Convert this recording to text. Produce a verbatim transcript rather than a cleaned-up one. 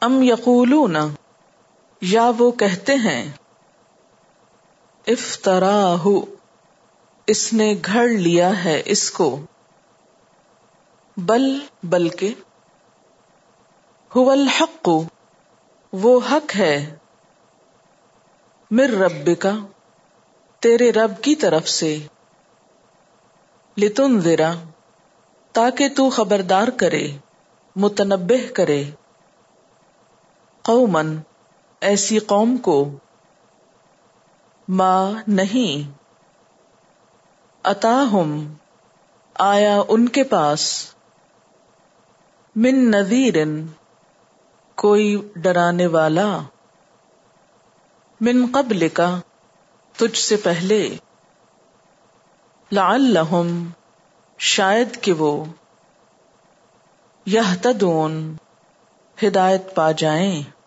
ام یقولون، یا وہ کہتے ہیں، افتراہ، اس نے گھڑ لیا ہے اس کو، بل بلکہ، هو الحق، وہ حق ہے، من ربک، تیرے رب کی طرف سے، لتنذر، تاکہ تو خبردار کرے، متنبہ کرے، قوما، ایسی قوم کو، ما نہیں، اتاہم، آیا ان کے پاس، من نذیر، کوئی ڈرانے والا، من قبلک، تجھ سے پہلے، لعلہم، شاید کہ وہ، یہتدون، ہدایت پا جائیں۔